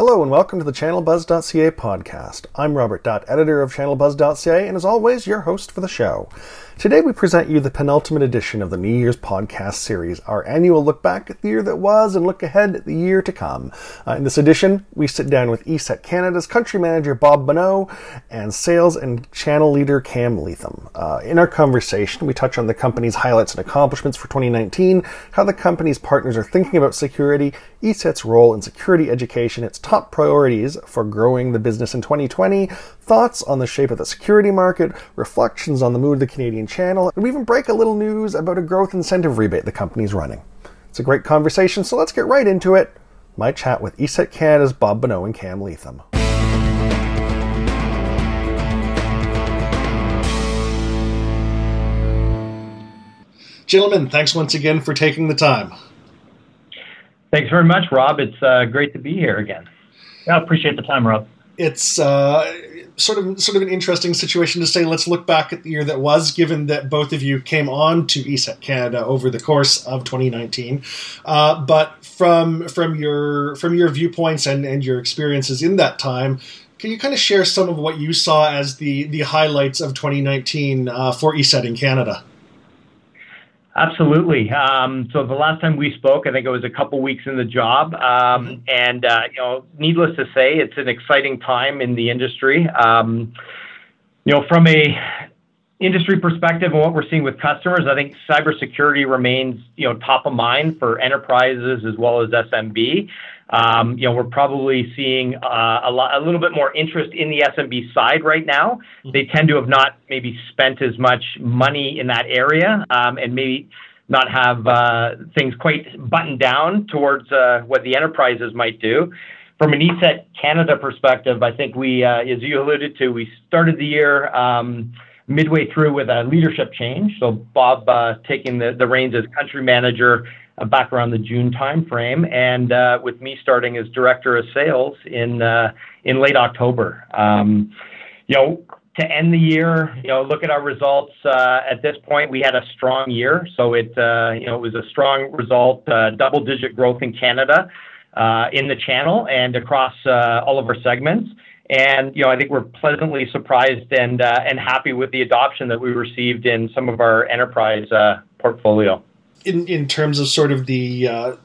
Hello and welcome to the ChannelBuzz.ca podcast. I'm Robert Dutt, editor of ChannelBuzz.ca, and as always, your host for the show. Today we present you the penultimate edition of the New Year's podcast series, our annual look back at the year that was and look ahead at the year to come. In this edition, we sit down with ESET Canada's country manager Bob Bonneau and sales and channel leader Cam Leatham. In our conversation, we touch on the company's highlights and accomplishments for 2019, how the company's partners are thinking about security, ESET's role in security education, its top priorities for growing the business in 2020, thoughts on the shape of the security market, reflections on the mood of the Canadian channel, and we even break a little news about a growth incentive rebate the company's running. It's a great conversation, so let's get right into it. My chat with ESET Canada's Bob Bonneau and Cam Leatham. Gentlemen, thanks once again for taking the time. Thanks very much, Rob. It's great to be here again. Yeah, I appreciate the time, Rob. It's sort of an interesting situation to say, let's look back at the year that was, given that both of you came on to ESET Canada over the course of 2019. But from your viewpoints and your experiences in that time, can you kind of share some of what you saw as the highlights of 2019 for ESET in Canada? Absolutely. So the last time we spoke, I think it was a couple weeks in the job. And needless to say, it's an exciting time in the industry. From a industry perspective and what we're seeing with customers, I think cybersecurity remains, top of mind for enterprises as well as SMB. We're probably seeing a little bit more interest in the SMB side right now. They tend to have not maybe spent as much money in that area and maybe not have things quite buttoned down towards what the enterprises might do. From an ESET Canada perspective, I think we, as you alluded to, we started the year midway through with a leadership change. So Bob taking the reins as country manager back around the June timeframe, and with me starting as director of sales in late October. To end the year, look at our results. At this point, we had a strong year, so it was a strong result. Double-digit growth in Canada, in the channel and across all of our segments. And I think we're pleasantly surprised and happy with the adoption that we received in some of our enterprise portfolio. In terms of sort of the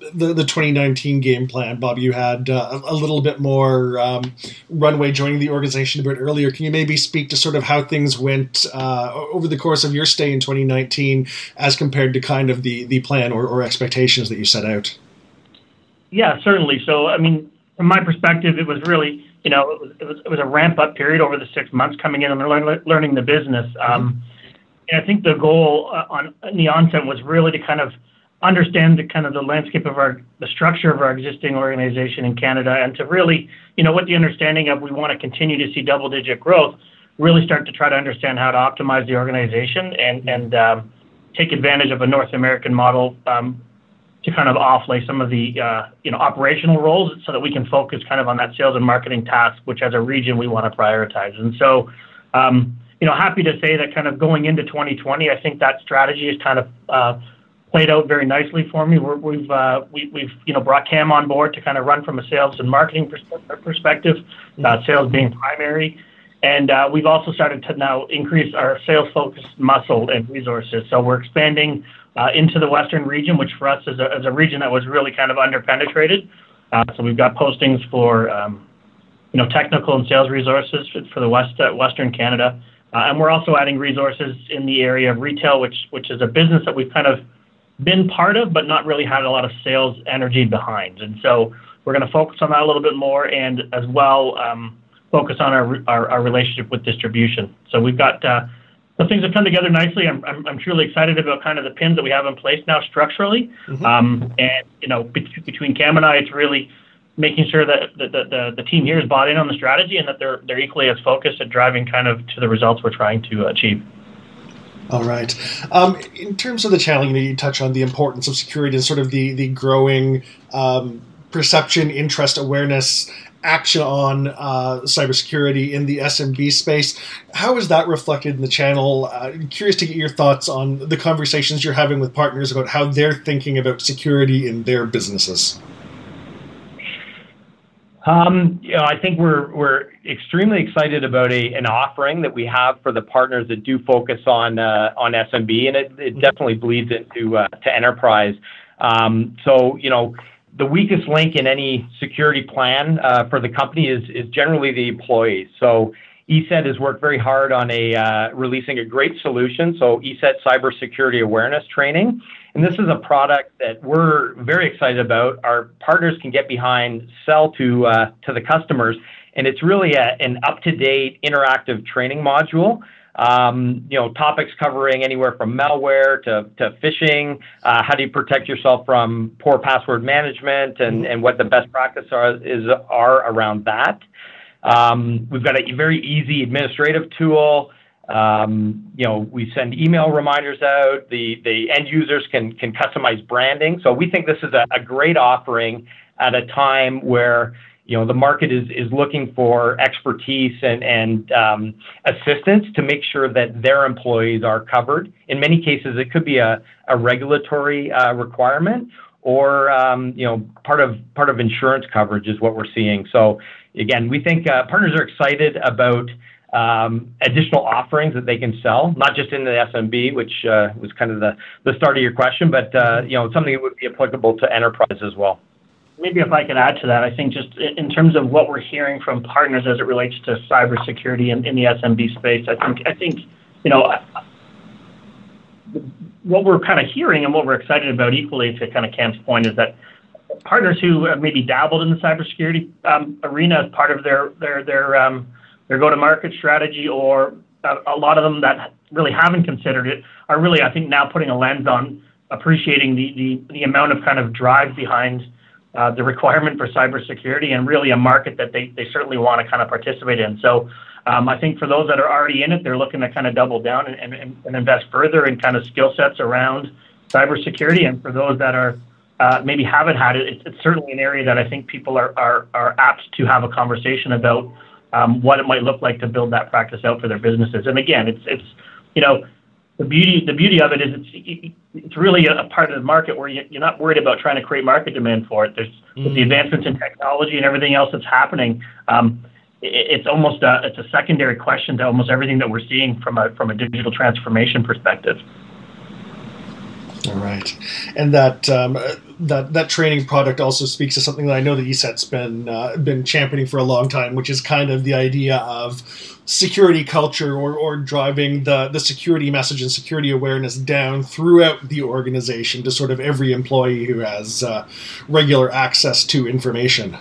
2019 game plan, Bob, you had a little bit more runway joining the organization a bit earlier. Can you maybe speak to sort of how things went over the course of your stay in 2019 as compared to kind of the plan or expectations that you set out? Yeah, certainly. So, I mean, from my perspective, it was really, it was a ramp-up period over the 6 months coming in and learning the business. And I think the goal in the onset was really to kind of understand the landscape of the structure of our existing organization in Canada, and to really, with the understanding of we want to continue to see double-digit growth, really start to try to understand how to optimize the organization and take advantage of a North American model to kind of offlay some of the operational roles so that we can focus kind of on that sales and marketing task, which as a region we want to prioritize. And so, happy to say that kind of going into 2020, I think that strategy has kind of played out very nicely for me. We've brought Cam on board to kind of run from a sales and marketing perspective, sales being primary. And we've also started to now increase our sales focus muscle and resources. So we're expanding into the Western region, which for us is a region that was really kind of underpenetrated. So we've got postings for technical and sales resources for the Western Canada. And we're also adding resources in the area of retail, which is a business that we've kind of been part of, but not really had a lot of sales energy behind. And so we're going to focus on that a little bit more, and as well focus on our relationship with distribution. So we've got some things have come together nicely. I'm truly excited about kind of the pins that we have in place now structurally. And between Cam and I, it's really making sure that the team here is bought in on the strategy, and that they're equally as focused at driving kind of to the results we're trying to achieve. All right. In terms of the channel, you touch on the importance of security and sort of the growing perception, interest, awareness, action on cybersecurity in the SMB space. How is that reflected in the channel? I'm curious to get your thoughts on the conversations you're having with partners about how they're thinking about security in their businesses. I think we're extremely excited about an offering that we have for the partners that do focus on SMB, and it definitely bleeds into to enterprise. So the weakest link in any security plan for the company is generally the employees. So ESET has worked very hard on releasing a great solution. So ESET Cybersecurity Awareness Training. And this is a product that we're very excited about. Our partners can get behind, sell to the customers, and it's really an up-to-date interactive training module. Topics covering anywhere from malware to phishing. How do you protect yourself from poor password management, and what the best practices are around that. We've got a very easy administrative tool. We send email reminders out. The end users can customize branding. So we think this is a great offering at a time where the market is looking for expertise and assistance to make sure that their employees are covered. In many cases, it could be a regulatory requirement, or part of insurance coverage is what we're seeing. So again, we think partners are excited about additional offerings that they can sell, not just in the SMB, which was kind of the start of your question, but something that would be applicable to enterprise as well. Maybe if I could add to that, I think just in terms of what we're hearing from partners as it relates to cybersecurity in the SMB space, I think what we're kind of hearing and what we're excited about equally, to kind of Cam's point, is that partners who have maybe dabbled in the cybersecurity arena as part of their go-to-market strategy, or a lot of them that really haven't considered it, are really, I think, now putting a lens on appreciating the amount of kind of drive behind the requirement for cybersecurity, and really a market that they certainly want to kind of participate in. So I think for those that are already in it, they're looking to kind of double down and invest further in kind of skill sets around cybersecurity. And for those that are maybe haven't had it, it's certainly an area that I think people are apt to have a conversation about what it might look like to build that practice out for their businesses. And again, it's the beauty of it is it's really a part of the market where you're not worried about trying to create market demand for it. With the advancements in technology and everything else that's happening, it's almost it's a secondary question to almost everything that we're seeing from a digital transformation perspective. All right, and that training product also speaks to something that I know that ESET's been championing for a long time, which is kind of the idea of security culture, or driving the security message and security awareness down throughout the organization to sort of every employee who has regular access to information.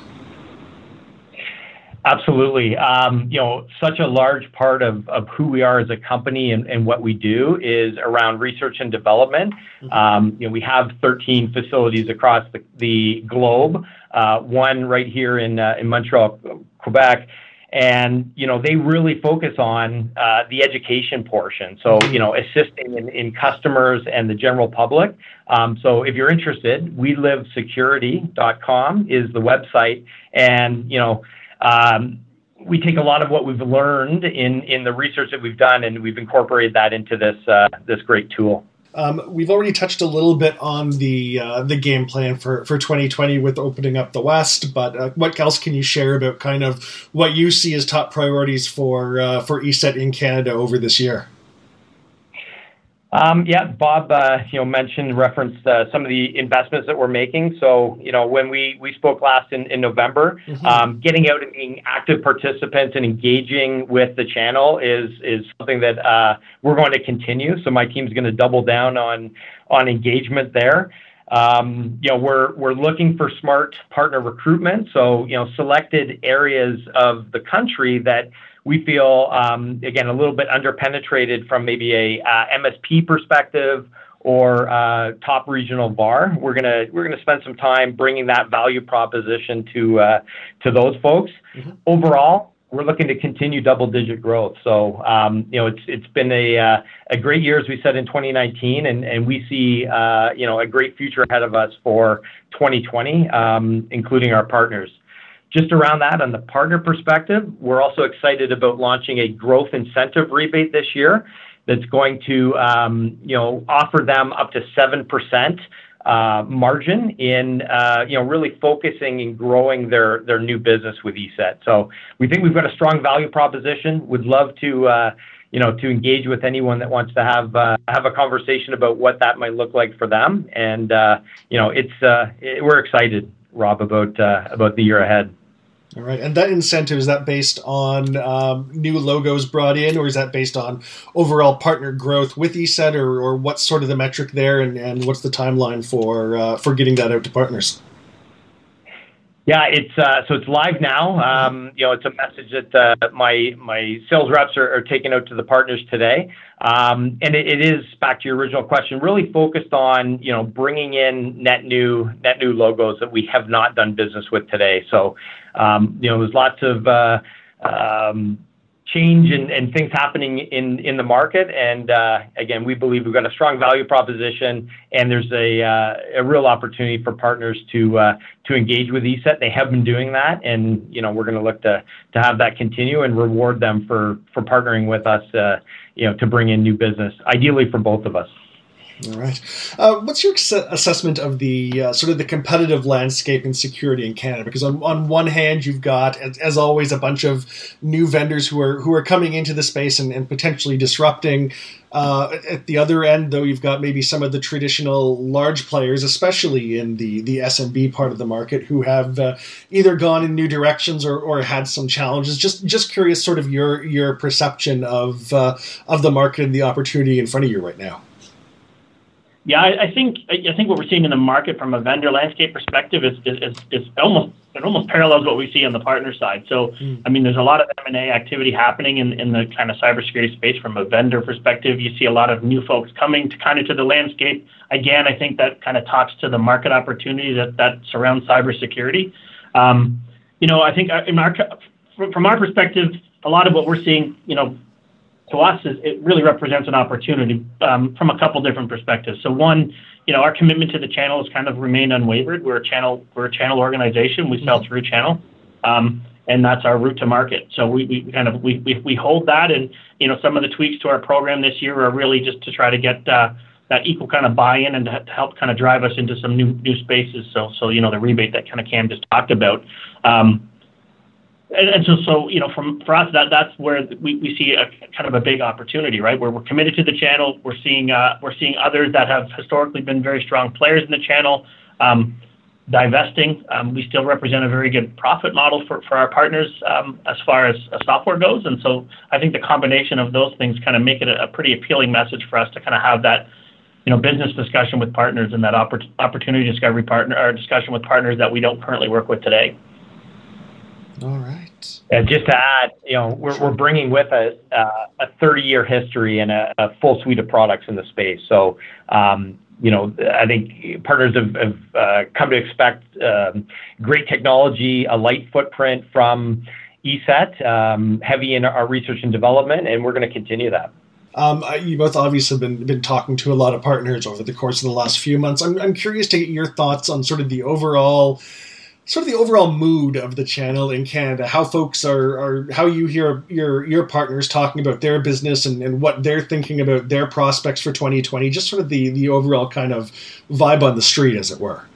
Absolutely. Such a large part of who we are as a company and what we do is around research and development. We have 13 facilities across the globe, one right here in Montreal, Quebec. And, they really focus on the education portion. So, assisting in customers and the general public. So if you're interested, welivesecurity.com is the website. And, we take a lot of what we've learned in the research that we've done, and we've incorporated that into this great tool. We've already touched a little bit on the game plan for 2020 with opening up the West, but what else can you share about kind of what you see as top priorities for ESET in Canada over this year? Bob, referenced some of the investments that we're making. So, when we spoke last in November, getting out and being active participants and engaging with the channel is something that we're going to continue. So my team's going to double down on engagement there. We're looking for smart partner recruitment. So, selected areas of the country that we feel, again, a little bit underpenetrated from maybe a MSP perspective or top regional VAR. We're gonna spend some time bringing that value proposition to those folks. Overall, we're looking to continue double-digit growth. So, it's been a great year, as we said, in 2019, and we see a great future ahead of us for 2020, including our partners. Just around that, on the partner perspective, we're also excited about launching a growth incentive rebate this year that's going to, offer them up to 7% margin in really focusing and growing their new business with ESET. So we think we've got a strong value proposition. Would love to to engage with anyone that wants to have a conversation about what that might look like for them. And we're excited, Rob, about the year ahead. All right. And that incentive, is that based on new logos brought in, or is that based on overall partner growth with ESET, or what's sort of the metric there, and what's the timeline for getting that out to partners? Yeah, it's live now. It's a message that my sales reps are taking out to the partners today. And it is, back to your original question, really focused on bringing in net new logos that we have not done business with today. So there's lots of change and things happening in the market, and again, we believe we've got a strong value proposition, and there's a real opportunity for partners to engage with ESET. They have been doing that, and we're going to look to have that continue and reward them for partnering with us to bring in new business, ideally for both of us. All right. What's your assessment of the sort of the competitive landscape in security in Canada? Because on one hand, you've got, as always, a bunch of new vendors who are coming into the space and potentially disrupting. At the other end, though, you've got maybe some of the traditional large players, especially in the SMB part of the market, who have either gone in new directions or had some challenges. Just curious, sort of your perception of the market and the opportunity in front of you right now. Yeah, I think what we're seeing in the market from a vendor landscape perspective is almost parallels what we see on the partner side. So, I mean, there's a lot of M&A activity happening in the kind of cybersecurity space from a vendor perspective. You see a lot of new folks coming to the landscape. Again, I think that kind of talks to the market opportunity that surrounds cybersecurity. I think from our perspective, a lot of what we're seeing, to us, it really represents an opportunity from a couple different perspectives. So one, our commitment to the channel has kind of remained unwavered. We're a channel organization. We sell through channel, and that's our route to market. So we hold that, and some of the tweaks to our program this year are really just to try to get that equal kind of buy-in and to help kind of drive us into some new spaces. So the rebate that kind of Cam just talked about. And so for us, that's where we see a kind of a big opportunity, right? Where we're committed to the channel. We're seeing others that have historically been very strong players in the channel divesting. We still represent a very good profit model for our partners as far as software goes. And so I think the combination of those things kind of make it a pretty appealing message for us to kind of have that business discussion with partners and that opportunity discovery partner or discussion with partners that we don't currently work with today. All right. And just to add, we're bringing with us a 30-year history and a full suite of products in the space. So, I think partners have come to expect great technology, a light footprint from ESET, heavy in our research and development, and we're going to continue that. You both obviously have been talking to a lot of partners over the course of the last few months. I'm curious to get your thoughts on sort of the overall mood of the channel in Canada, how folks are how you hear your partners talking about their business and what they're thinking about their prospects for 2020, just sort of the overall kind of vibe on the street, as it were.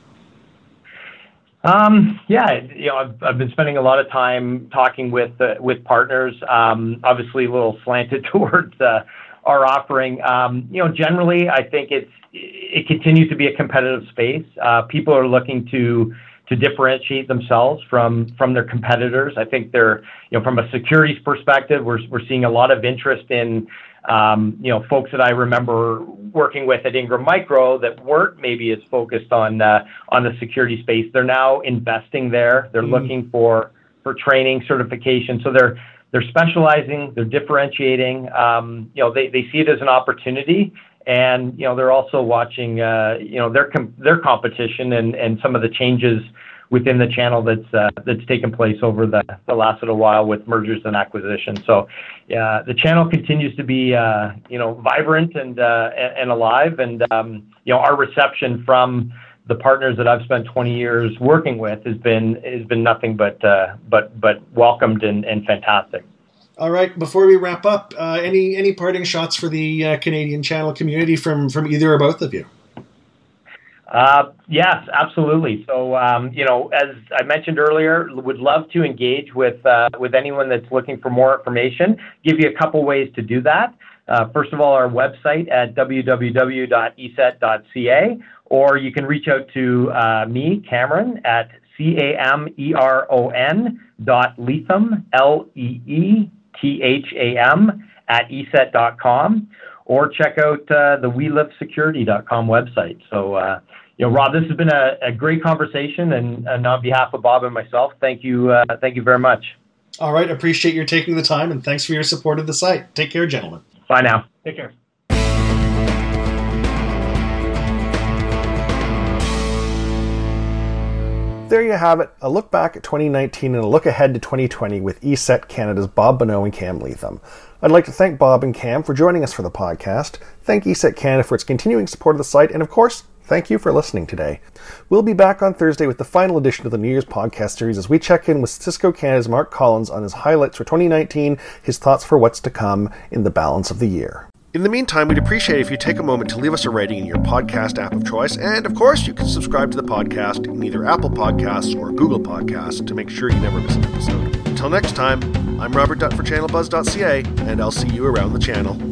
I've been spending a lot of time talking with partners, obviously a little slanted towards our offering. Generally, I think it continues to be a competitive space. People are looking to differentiate themselves from their competitors. I think they're, from a security perspective, we're seeing a lot of interest in, folks that I remember working with at Ingram Micro that weren't maybe as focused on the security space. They're now investing there. They're looking for training, certification. So they're specializing. They're differentiating. They see it as an opportunity. And they're also watching their competition and some of the changes within the channel that's taken place over the last little while with mergers and acquisitions. So the channel continues to be vibrant and alive, and our reception from the partners that I've spent 20 years working with has been nothing but welcomed and fantastic. All right. Before we wrap up, any parting shots for the Canadian channel community from either or both of you? Yes, absolutely. So, as I mentioned earlier, would love to engage with anyone that's looking for more information. Give you a couple ways to do that. First of all, our website at www.eset.ca, or you can reach out to me, Cameron, at cameron.leetham, LEETHAM, at eset.com, or check out the welivesecurity.com website. So, Rob, this has been a great conversation, and on behalf of Bob and myself, thank you very much. All right, appreciate your taking the time, and thanks for your support of the site. Take care, gentlemen. Bye now. Take care. There you have it, a look back at 2019 and a look ahead to 2020 with ESET Canada's Bob Bonneau and Cam Leetham. I'd like to thank Bob and Cam for joining us for the podcast, thank ESET Canada for its continuing support of the site, and of course, thank you for listening today. We'll be back on Thursday with the final edition of the New Year's podcast series as we check in with Cisco Canada's Mark Collins on his highlights for 2019, his thoughts for what's to come in the balance of the year. In the meantime, we'd appreciate it if you take a moment to leave us a rating in your podcast app of choice, and of course, you can subscribe to the podcast in either Apple Podcasts or Google Podcasts to make sure you never miss an episode. Until next time, I'm Robert Dutt for ChannelBuzz.ca, and I'll see you around the channel.